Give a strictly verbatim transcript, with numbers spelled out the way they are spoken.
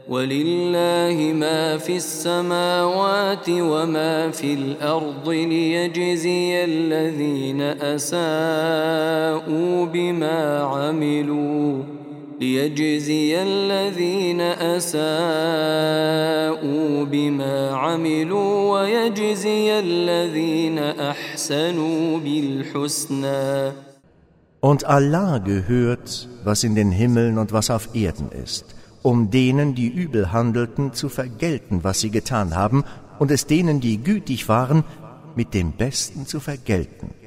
وَلِلَّهِ مَا فِي السَّمَاوَاتِ وَمَا فِي الْأَرْضِ لِيَجْزِيَ الَّذِينَ أَسَاءُوا بِمَا عَمِلُوا لِيَجْزِيَ الَّذِينَ أَسَاءُوا بِمَا عَمِلُوا وَيَجْزِيَ الَّذِينَ أَحْسَنُوا بِالْحُسْنَى. Und Allah gehört, was in den Himmeln und was auf Erden ist, um denen, die übel handelten, zu vergelten, was sie getan haben, und es denen, die gütig waren, mit dem Besten zu vergelten.